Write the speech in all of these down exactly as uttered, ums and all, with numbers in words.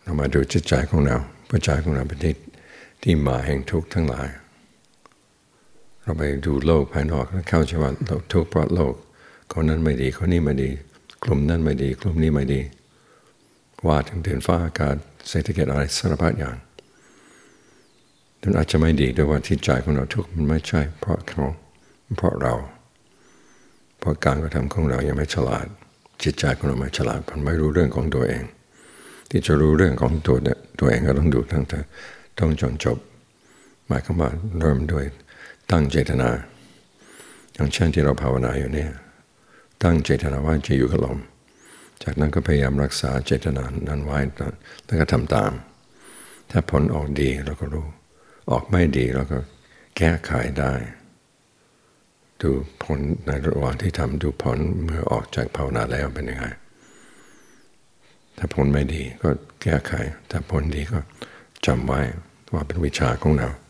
เรามาดูจิตใจของเราเพราะใจของเราเป็นที่ที่มาแห่งทุกข์ทั้งหลายเราไปดูโลกภายนอกแล้วเข้าใจว่าเราทุกข์เพราะโลกคนนั้นไม่ดีคนนี้ไม่ดีกลุ่มนั้นไม่ดีกลุ่มนี้ไม่ดีว่าถึงเดินฟ้าอากาศเศรษฐกิจอะไรสารพัดอย่างมันอาจจะไม่ดีด้วยว่าที่ใจของเราทุกข์มันไม่ใช่เพราะเขาเพราะเราเพราะการกระทำของเรายังไม่ฉลาดจิตใจของเราไม่ฉลาดมันไม่รู้เรื่องของตัวเองที่จะรู้เรื่องของตัวตัวเองก็ต้องดูตั้งแต่ต้องจนจบหมายความว่าเริ่มด้วยตั้งเจตนาอย่างเช่นที่เราภาวนาอยู่เนี่ยตั้งเจตนาว่าจะอยู่กับลมจากนั้นก็พยายามรักษาเจตนานั้นไว้แล้วก็ทำตามถ้าผลออกดีเราก็รู้ออกไม่ดีเราก็แก้ไขได้ดูผลในระหว่างที่ทำดูผลเมื่อออกจากภาวนาแล้วเป็นยังไงถ้าผลไม่ดีก็แก้ไขถ้าผลดีก็จำไว้ว่าเป็นวิชาของเรา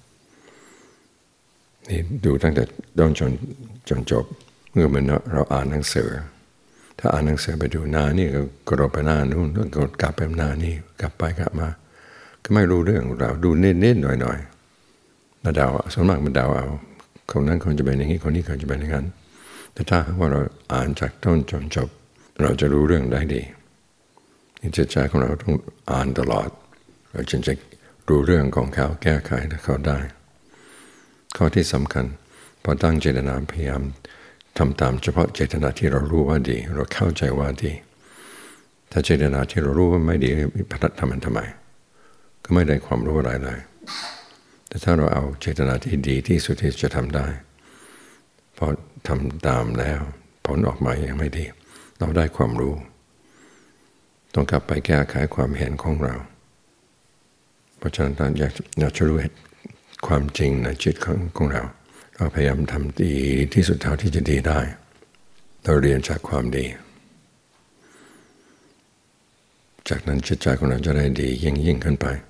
นี่ดูตั้งแต่ต้นจนจนจบเมื่อมันเราอ่านหนังสือถ้าอ่านหนังสือไปดูหน้านี่ก็กระโดดไปหน้านู้นก็กลับไปหน้านี่กลับไปกลับมาก็ไม่รู้เรื่องเราดูเน้นๆหน่อยๆแล้วเดาส่วนมากมันเดาเอาคนนั้นคนจะเป็นอย่างนี้คนนี้คนจะเป็นอย่างนั้นแต่ถ้าว่าเราอ่านจากต้นจนจบเราจะรู้เรื่องได้ดีนี่จิตใจของเราต้องอ่านตลอดเราจึงจะรู้เรื่องของเขาแก้ไขเขาได้ข้อที่สำคัญพอตั้งเจตนาพยายามทำตามเฉพาะเจตนาที่เรารู้ว่าดีเราเข้าใจว่าดีถ้าเจตนาที่เรารู้ว่าไม่ดีพนัดทำมันทำไมก็ไม่ได้ความรู้อะไรเลยแต่ถ้าเราเอาเจตนาที่ดีที่สุดที่จะทำได้พอทำตามแล้วผลออกมายังไม่ดีเราได้ความรู้ต้องกลับไปแก้ไขความเห็นของเราเพราะฉะนั้นอยากอยากจะรู้ความจริงในจิตของของเราเราพยายามทำดีที่สุดเท่าที่จะดีได้เราเรียนจากความดีจากนั้นจิตใจของเราจะได้ดียิ่งยิ่งขึ้นไป